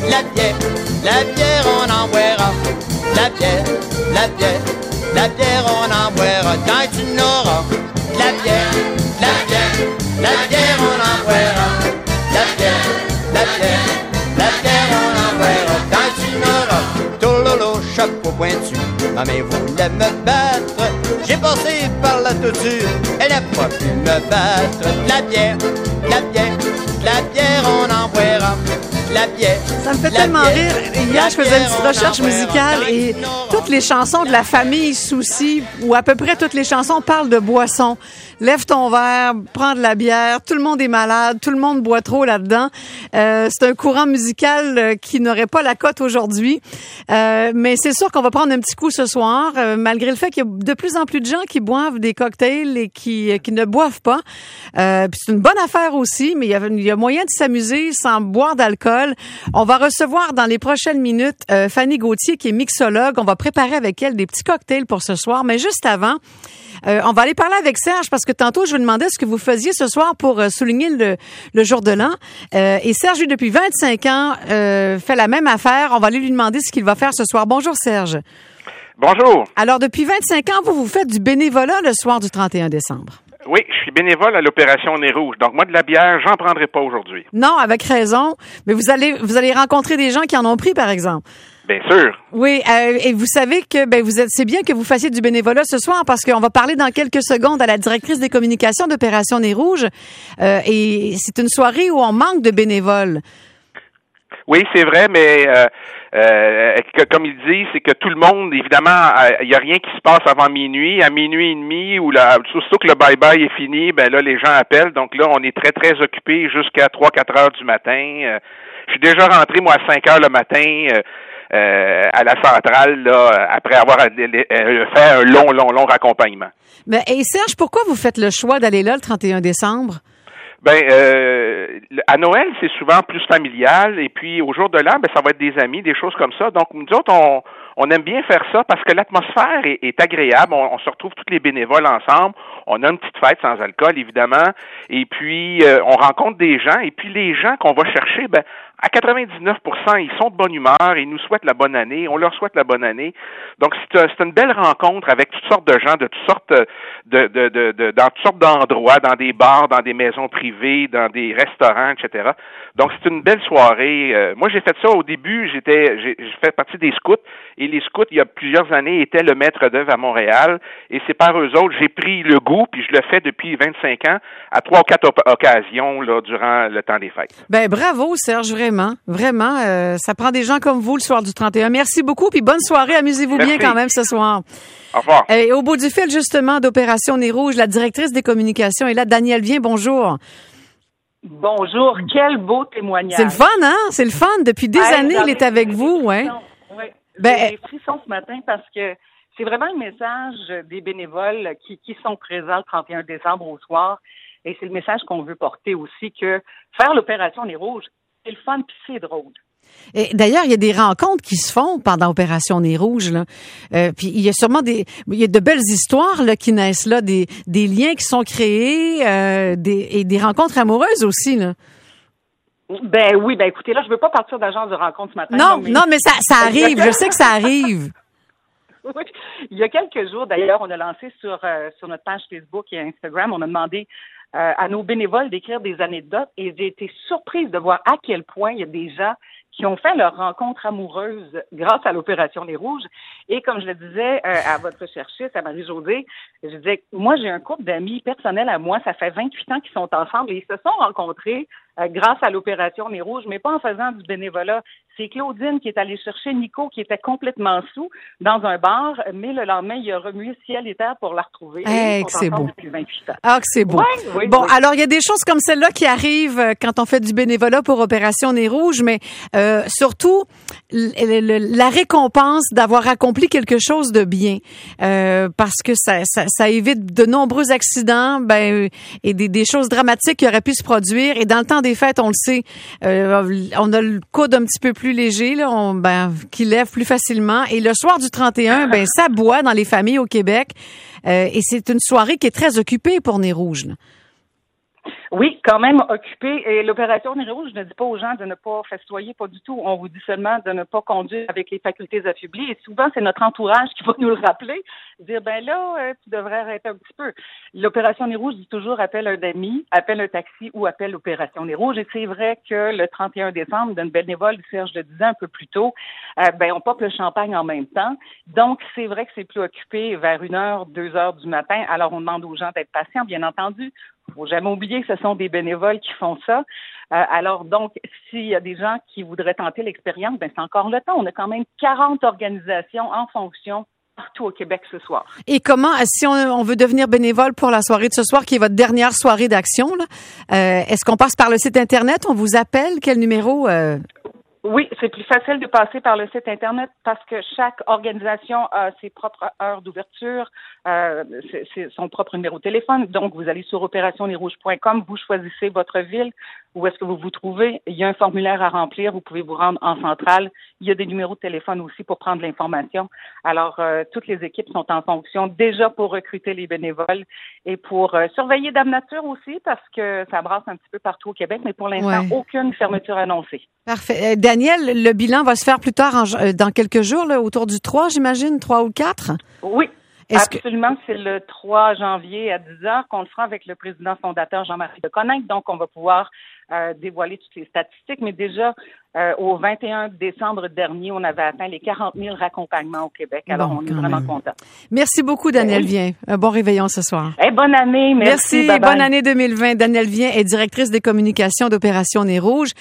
la bière, on en boira. La bière, la bière, on en boira. Quand tu n'auras la bière, on en boira. La bière, on en boira. Quand tu n'auras Tololo, chapeau pointu, ma main voulait me battre. J'ai passé par la toiture, elle n'a pas pu me battre. La bière, on en boira. La bière. Ça me fait tellement rire. Hier, je faisais une petite recherche musicale et toutes les chansons de la famille Soucy, ou à peu près toutes les chansons, parlent de boissons. Lève ton verre, prends de la bière, tout le monde est malade, tout le monde boit trop là-dedans. C'est un courant musical qui n'aurait pas la cote aujourd'hui. Mais c'est sûr qu'on va prendre un petit coup ce soir, malgré le fait qu'il y a de plus en plus de gens qui boivent des cocktails et qui ne boivent pas. Puis c'est une bonne affaire aussi, mais il y a moyen de s'amuser sans boire d'alcool. On va recevoir dans les prochaines minutes Fanny Gauthier, qui est mixologue. On va préparer avec elle des petits cocktails pour ce soir. Mais juste avant, on va aller parler avec Serge parce que tantôt, je vous demandais ce que vous faisiez ce soir pour souligner le jour de l'an. Et Serge, lui, depuis 25 ans, fait la même affaire. On va aller lui demander ce qu'il va faire ce soir. Bonjour, Serge. Bonjour. Alors, depuis 25 ans, vous faites du bénévolat le soir du 31 décembre. Oui, je suis bénévole à l'opération Nez Rouge. Donc, moi, de la bière, j'en prendrai pas aujourd'hui. Non, avec raison. Mais vous allez rencontrer des gens qui en ont pris, par exemple. Bien sûr. Oui, et vous savez que c'est bien que vous fassiez du bénévolat ce soir parce qu'on va parler dans quelques secondes à la directrice des communications d'Opération Nez Rouge. Et c'est une soirée où on manque de bénévoles. Oui, c'est vrai, mais comme il dit, c'est que tout le monde, évidemment, il n'y a rien qui se passe avant minuit. À minuit et demi, surtout que le bye-bye est fini, ben là, les gens appellent. Donc là, on est très, très occupés jusqu'à 3-4 heures du matin. Je suis déjà rentré, moi, à 5 heures le matin à la centrale, là, après avoir fait un long raccompagnement. Mais, et Serge, pourquoi vous faites le choix d'aller là le 31 décembre? À Noël, c'est souvent plus familial, et puis au jour de l'an, ça va être des amis, des choses comme ça. Donc, nous autres, on aime bien faire ça parce que l'atmosphère est agréable. On se retrouve tous les bénévoles ensemble. On a une petite fête sans alcool, évidemment. Et puis, on rencontre des gens. Et puis, les gens qu'on va chercher, à 99%, ils sont de bonne humeur. Ils nous souhaitent la bonne année. On leur souhaite la bonne année. Donc, c'est une belle rencontre avec toutes sortes de gens, de toutes sortes dans toutes sortes d'endroits, dans des bars, dans des maisons privées, dans des restaurants, etc. Donc, c'est une belle soirée. Moi, j'ai fait ça au début. J'ai fait partie des scouts. Et les scouts, il y a plusieurs années, étaient le maître d'œuvre à Montréal. Et c'est par eux autres, j'ai pris le goût, puis je le fais depuis 25 ans, à 3 ou 4 occasions là, durant le temps des fêtes. Bravo, Serge, vraiment. Vraiment, ça prend des gens comme vous le soir du 31. Merci beaucoup, puis bonne soirée. Amusez-vous bien quand même ce soir. Au revoir. Et au bout du fil, justement, d'Opération Nez Rouge, la directrice des communications est là. Danielle Vien, bonjour. Bonjour, quel beau témoignage. C'est le fun, hein? C'est le fun. Depuis des années, il est avec vous, ouais. Oui, j'ai des frissons ce matin parce que c'est vraiment le message des bénévoles qui sont présents le 31 décembre au soir. Et c'est le message qu'on veut porter aussi, que faire l'opération Nez Rouge, c'est le fun puis c'est drôle. Et d'ailleurs, il y a des rencontres qui se font pendant Opération Nez Rouge, là. Puis il y a sûrement il y a de belles histoires là qui naissent là, des liens qui sont créés, et des rencontres amoureuses aussi, là. Oui, écoutez, là, je veux pas partir d'agence de rencontre ce matin. Non, mais ça arrive. Je sais que ça arrive. Oui. Il y a quelques jours, d'ailleurs, on a lancé sur notre page Facebook et Instagram, on a demandé à nos bénévoles d'écrire des anecdotes et j'ai été surprise de voir à quel point il y a des gens qui ont fait leur rencontre amoureuse grâce à l'opération Nez Rouge. Et comme je le disais à votre chercheuse, à Marie-Josée, je disais, moi, j'ai un couple d'amis personnels à moi, ça fait 28 ans qu'ils sont ensemble et ils se sont rencontrés grâce à l'opération Nez Rouge, mais pas en faisant du bénévolat. C'est Claudine qui est allée chercher Nico, qui était complètement sous, dans un bar, mais le lendemain, il a remué ciel et terre pour la retrouver. Hey, que c'est beau. Depuis 28 ans. Ah, que c'est beau. Oui, bon, alors, il y a des choses comme celle-là qui arrivent quand on fait du bénévolat pour Opération Nez Rouge, mais surtout, la récompense d'avoir accompli quelque chose de bien, parce que ça évite de nombreux accidents, et des choses dramatiques qui auraient pu se produire. Et dans le temps des fêtes, on le sait, on a le coude un petit peu plus léger, là, qui lève plus facilement. Et le soir du 31, ça boit dans les familles au Québec. Et c'est une soirée qui est très occupée pour Nez Rouge, là. Oui, quand même occupé. Et l'opération Nez Rouge, je ne dis pas aux gens de ne pas festoyer, pas du tout. On vous dit seulement de ne pas conduire avec les facultés affaiblies. Et souvent, c'est notre entourage qui va nous le rappeler. Dire, ben là, tu devrais arrêter un petit peu. L'opération Nez Rouge dit toujours appelle un ami, appelle un taxi ou appelle l'opération Nez Rouge. Et c'est vrai que le 31 décembre, d'une bénévole, Serge le disait un peu plus tôt, on pop le champagne en même temps. Donc, c'est vrai que c'est plus occupé vers 1h, 2h du matin. Alors, on demande aux gens d'être patients, bien entendu. Faut jamais oublier que ce sont des bénévoles qui font ça. Alors donc, s'il y a des gens qui voudraient tenter l'expérience, c'est encore le temps. On a quand même 40 organisations en fonction partout au Québec ce soir. Et comment, si on veut devenir bénévole pour la soirée de ce soir, qui est votre dernière soirée d'action, là, est-ce qu'on passe par le site Internet? On vous appelle? Quel numéro? Oui, c'est plus facile de passer par le site Internet parce que chaque organisation a ses propres heures d'ouverture, c'est son propre numéro de téléphone. Donc, vous allez sur opérationnezrouges.com, vous choisissez votre ville, où est-ce que vous vous trouvez. Il y a un formulaire à remplir, vous pouvez vous rendre en centrale. Il y a des numéros de téléphone aussi pour prendre l'information. Alors, toutes les équipes sont en fonction déjà pour recruter les bénévoles et pour surveiller Dame Nature aussi parce que ça brasse un petit peu partout au Québec, mais pour l'instant, aucune fermeture annoncée. Parfait. Daniel, le bilan va se faire plus tard dans quelques jours, là, autour du 3, j'imagine, 3 ou 4? Oui. Absolument, c'est le 3 janvier à 10h qu'on le fera avec le président fondateur Jean-Marie Deconinck. Donc, on va pouvoir dévoiler toutes les statistiques. Mais déjà, au 21 décembre dernier, on avait atteint les 40 000 raccompagnements au Québec. Alors, on est vraiment contents. Merci beaucoup, Danielle Vien. Un bon réveillon ce soir. Bonne année. Merci. Bonne année 2020. Danielle Vien est directrice des communications d'Opération Nez Rouge.